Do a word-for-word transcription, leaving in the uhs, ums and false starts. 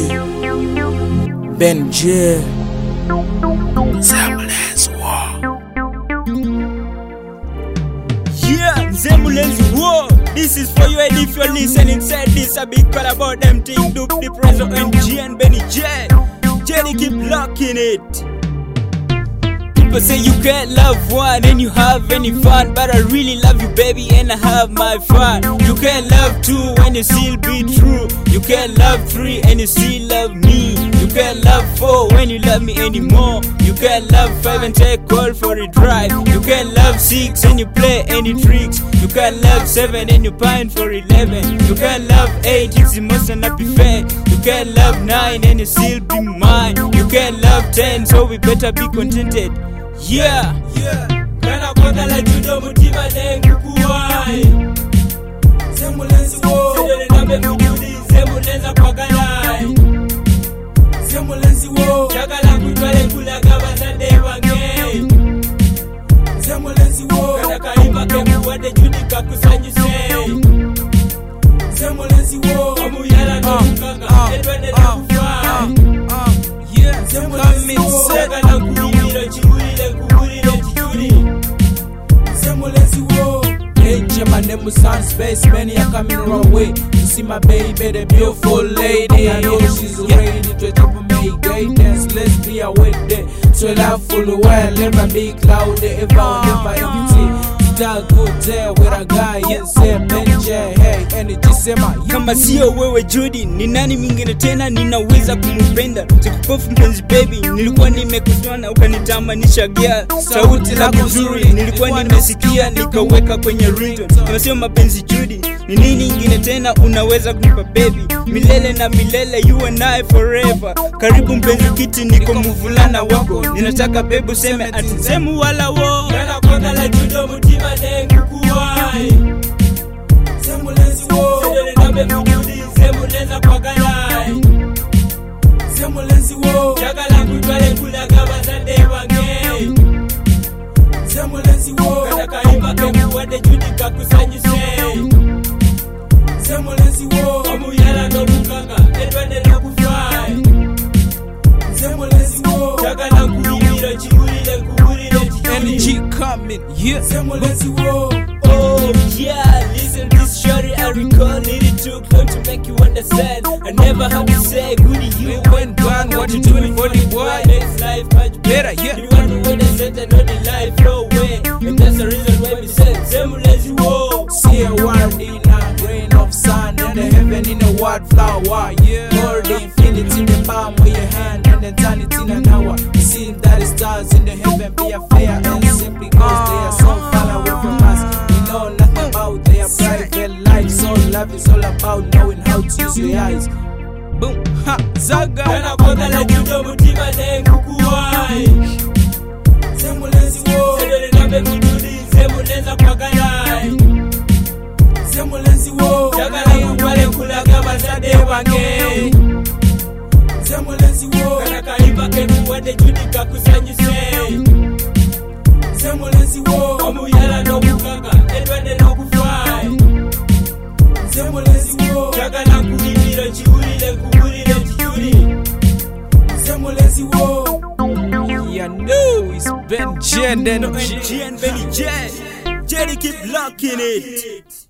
Ben J. Zemulenzi War. Yeah, Zemulenzi War. This is for you, and if you're listening, said this a big call about them thing. Duke the Prezo and G and Benny J. Jenny keep locking it. People say you can't love one and you have any fun, but I really love you, baby, and I have my fun. You can't love two and you still be true. You can't love three and you still love me. You can't love four when you love me anymore. You can't love five and take call for a drive. You can't love six and you play any tricks. You can't love seven and you pine for eleven. You can't love eight, it's the most unhappy fate. You can't love nine and you still be mine. You can't love ten, so we better be contented. Yeah, yeah. Kana kwanga la judo mutima nengu kuwai. Zemulenzi War. Sedele nabe kujudi zemulenza kwa kanai. Zemulenzi War. Chakala kutwale kula kama zande wange. Zemulenzi War. Kana kaimba kemu wade judi kakusanyi sei. Zemulenzi War. Omu yala no mkanga edwende na kufai. Zemulenzi War. Chakala kuhimiro chihulile kuhulile chihuli. Zemulenzi War. Hey, my name is on space, many are coming our way to see my baby, the beautiful lady. I know she's ready to top of me, gay dance, let's be a wet day. So love full of well, let my big cloud, ever, never empty. That good day with a guy, yes, Benje, hey, energy sema. Kama sio wewe Judy, ni nani mingine tena ninaweza kumpenda? Sikupofu mpenzi baby, nilikuwa nimekuswana ukanitamanisha girl. Sauti lako nzuri, nilikuwa nimesikia nikaweka kwenye ringtone. Kama sio mapenzi Judy, ni nini ingine tena unaweza kunipa baby? Milele na milele, you and I forever. Karibu mpenzi kiti, niko mvulana wako. Ninataka baby useme ati zemu wala wo. Kana kwanga la judo mutima nengu kuwai. Zemulenzi War. Sedele nabe kujudi zemulenza kwa kanai. Zemulenzi War. Chakala kutwale kula kama zande wange. Zemulenzi War. Kana kaimba kemu wade judi kakusanyi sei. Zemulenzi War. Omu yala no mkanga edwende na kufai. Zemulenzi War. Chakala kuhimiro chihulile kuhulile chihuli. Energy coming, yeah. Zemulenzi War. Oh yeah, listen this shorty I recall. It took long to make you understand. I never had to say goodie you went gone. What you doing for the boy? Next life much better, yeah. You want to win the set and know the life no way. And that's the reason why we said Zemulenzi War. See a word in a grain of sand, and the heaven in a wildflower, yeah. Lord, the infinity in the palm of your hand, and eternity in an hour. See that the stars in the heaven be a fair, and simply cause they are so far away from us. We know nothing about their private life, so love is all about knowing how to use your eyes. Boom, ha, zaga. Kana kwanga la judo mutima nengu kuwai. Zemulenzi War. Sedele nabe kujudi zemulenza kwa kanai. Zemulenzi War. Chakala kutwale kula kama zande wange. Zemulenzi War. Kana kaimba kemu wade judi kakusanyi sei. Zemulenzi War. Omu yala no mkanga edwende no kufai. Zemulenzi War. Chakala kuhimiro chihulile kuhulile chihuli. Zemulenzi War. You know it's Ben J and G and Benny J. Jenny keep locking it.